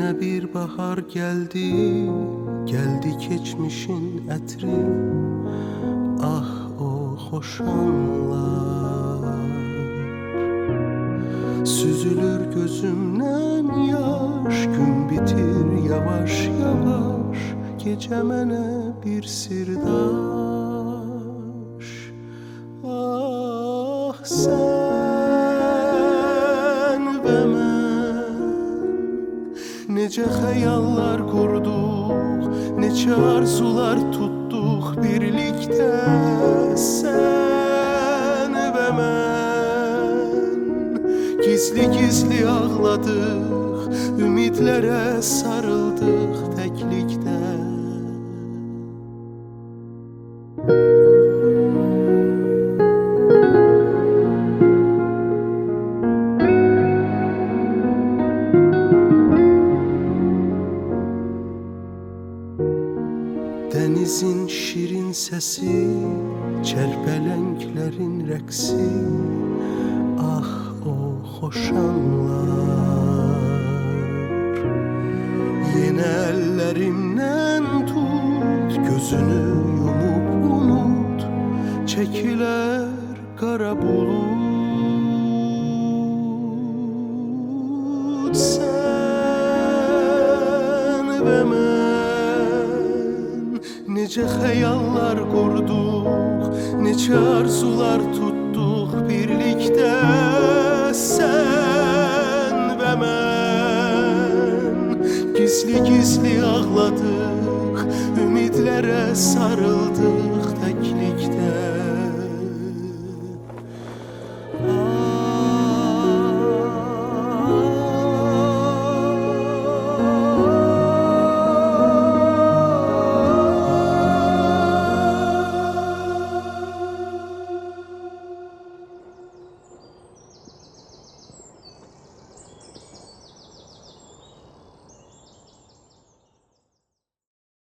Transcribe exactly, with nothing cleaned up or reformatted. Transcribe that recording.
Yine bir bahar geldi, geldi geçmişin ətri. Ah o hoş anlar, süzülür gözümden yaş. Gün bitir yavaş yavaş, gece mene bir sirdaş. Ah sen ve mən necə xəyallar qurduq, neçə arzular tutduq birlikdə. Sən və mən gizli gizli ağladıq, ümidlərə sarıldıq təklikdə. Denizin şirin sesi, çelpelenklerin rəqsi. Ah o hoş anlar, yine ellerimden tut, gözünü yumup unut. Çekiler kara bulut. Sen ve mən necə xəyallar qurduq, neçə arzular tutduq birlikdə. Sən və mən gizli gizli ağladıq, ümidlərə sarıldıq